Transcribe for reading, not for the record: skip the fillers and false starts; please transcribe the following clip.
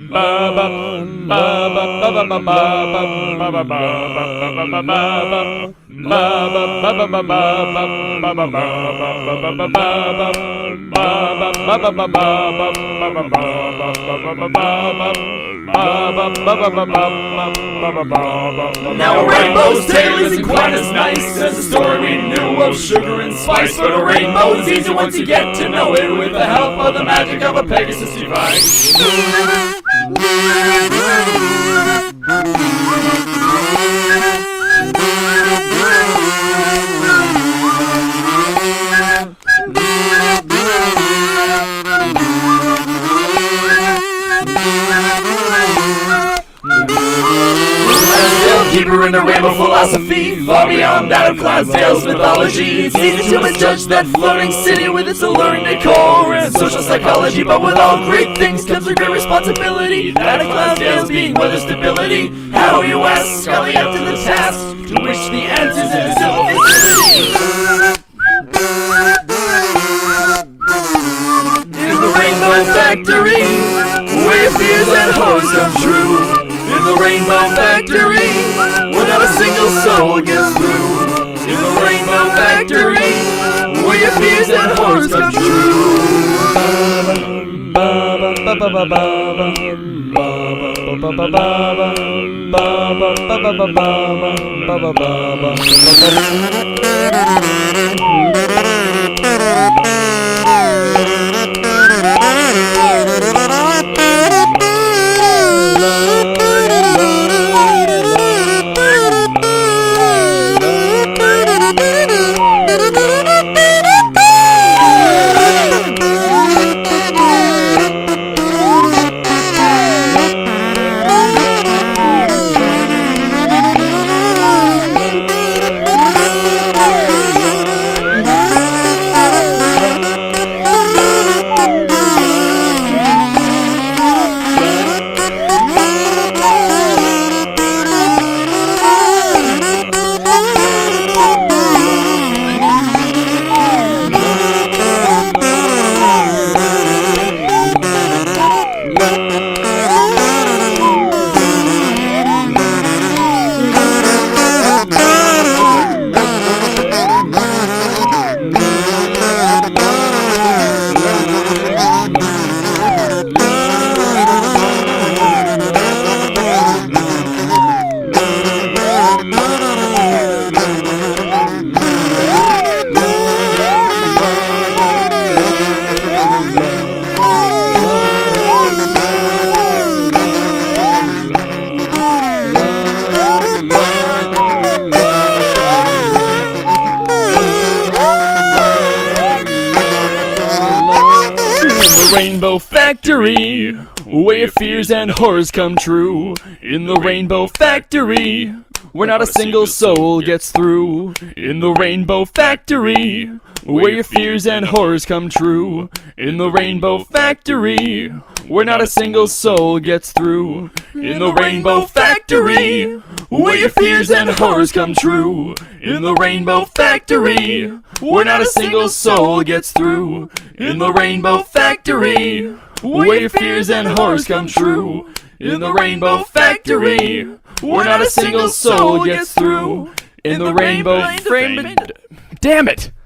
Now a rainbow's tale isn't quite as nice as the story we knew of sugar and spice, but a rainbow is easy once you get to know it with the help of the magic of a Pegasus device. Keeper in the rainbow philosophy, far beyond that of Clydesdale's mythology. It's easy to misjudge that floating city with its alluring decor and social psychology, but with all great things comes a great responsibility. That of Clydesdale's being weather stability. How, you ask, are they up to the task to which the answers in the civil facility? In the rainbow factory, where fears and horrors come true. In the rainbow factory, where not a single soul gets through. In the rainbow factory, where your fears and horrors come true. Rainbow factory, where your fears and horrors come true. In the rainbow factory, where not a single soul gets through. In the rainbow factory, where your fears and horrors come true. In the rainbow factory, where not a single soul gets through. In the rainbow factory, where your fears and horrors come true. In the rainbow factory, where not a single soul gets through. In the rainbow factory, where your fears and horrors come true. In the rainbow factory, where not a single soul gets through. In the rainbow frame. Damn it!